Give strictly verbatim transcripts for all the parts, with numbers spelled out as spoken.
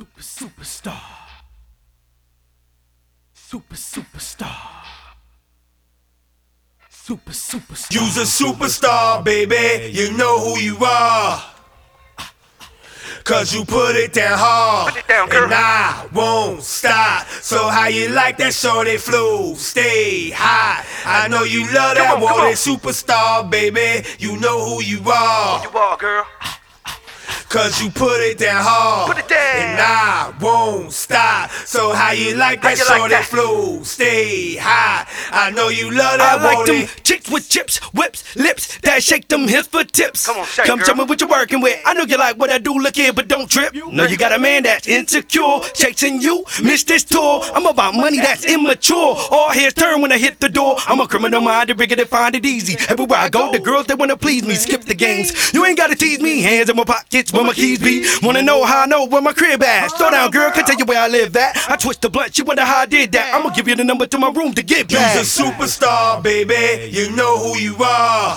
Super superstar. Super superstar. Super superstar. You's a superstar, baby. You know who you are. Cause you put it down hard. Put it down, girl. And I won't stop. So how you like that shorty flow? Stay high. I know you love that Come on, come wanted on. superstar, baby. You know who you are. You are, girl. Cause you put it down hard. Put it down. And I won't stop. So how you like that How you like shorty that? flow? Stay high. I know you love that I like them wanted. chicks with chips, whips, lips that shake them hips for tips. Come on, shake, Come girl. show me what you're working with. I know you like what I do. Look here, but don't trip. No, you got a man that's insecure, chasing you. Miss this tour. I'm about money that's immature. All heads turn when I hit the door. I'm a criminal minded, rigger that find it easy. Everywhere I go, the girls they wanna please me. Skip the games. You ain't gotta tease me. Hands in my pockets where my keys be. Wanna know how I know where my crib at? Slow down, girl. Can tell you where I live at. I twist the blunt. She wonder how I did that. I'ma give you the number to my room to get back. You's a superstar, baby. You know who you are.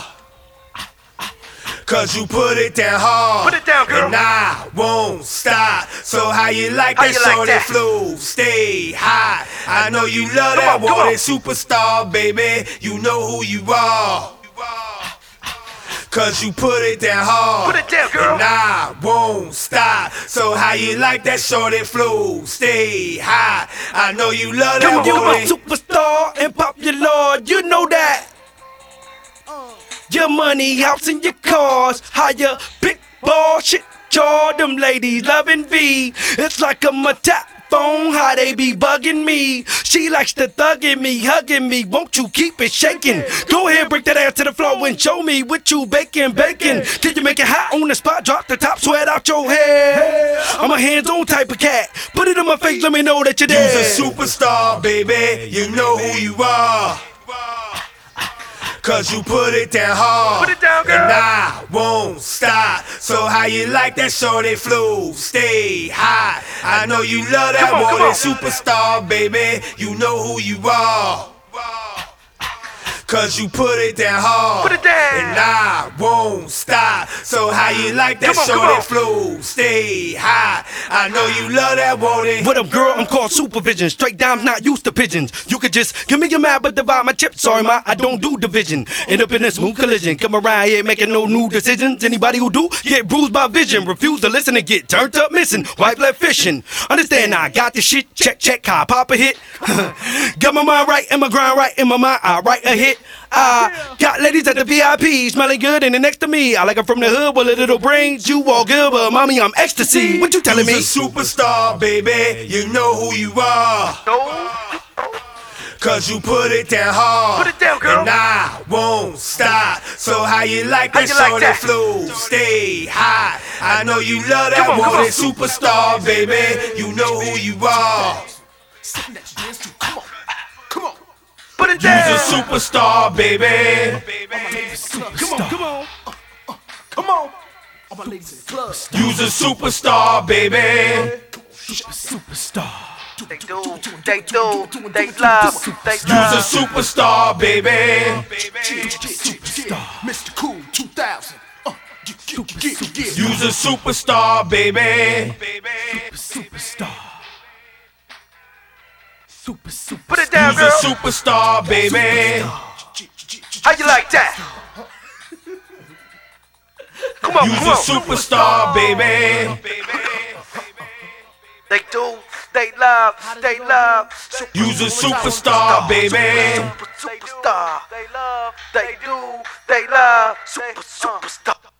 Cause you put it down hard. Put it down, girl. And I won't stop. So how you like How that you like shorty that? flow? Stay high. I know you love Come that on, come wanted on. superstar, baby. You know who you are. Cause you put it down hard. Put it down, girl. And I won't stop. So how you like that shorty flow? Stay high. I know you love Come that you a wanted. superstar and popular, you know that. Your money, house, and your cars, higher big ball shit. Y'all, them ladies loving V. It's like I'm a tap phone, how they be bugging me. She likes to thugging me, hugging me. Won't you keep it shaking? Go ahead, break that ass to the floor and show me what you baking, baking. Till you make it hot on the spot, drop the top, sweat out your head. I'm a hands-on type of cat. Put it in my face, let me know that you're You's there. a superstar, baby. You know who you are. Cause you put it down hard. Put it down, girl. And I won't stop. So how you like that shorty flow? Stay high. I know you love that Come on, come wanted on. superstar, baby. You know who you are. Cause you put it down hard. Put it down. And I won't stop. So how you like that Come on, come shorty on. flow? Stay high. I know you love that wanted. What up, girl? I'm called Supervision. Straight dimes, not used to pigeons. You could just give me your map, but divide my chips. Sorry, ma, I don't do division. End up in a smooth collision. Come around here making no new decisions. Anybody who do get bruised by vision. Refuse to listen and get turned up missing. Wife left fishing. Understand now, I got this shit. Check, check, how I pop a hit. Got my mind right and my grind right in my mind. I write a hit. I got ladies at the V I P smelling good and they're next to me. I like her from the hood with a little brains. You all good, but mommy, I'm ecstasy. What you telling me? You's a superstar, baby. You know who you are. No. Cause you put it down hard. Put it down, girl. And I won't stop. So how you like How that you like shorty that? flow? Stay high. I know you love that Come on, come wanted on. superstar, baby. You know who you are. Put it You's down. a superstar, baby. Come on, come on. Come on. You's a superstar, baby. Superstar. They do. They do. They love. They You's a love. superstar, baby. Mister Cool two thousand. Uh, get, get, get, get, get. You's a superstar, baby. Superstar. Super, super. Put it down, You's a girl. superstar, baby. How you like that? Come on, You's come a on. superstar, baby. They do. They love. They love. Super, You's a superstar, baby. super, superstar. They love. They do. They love. Super, superstar.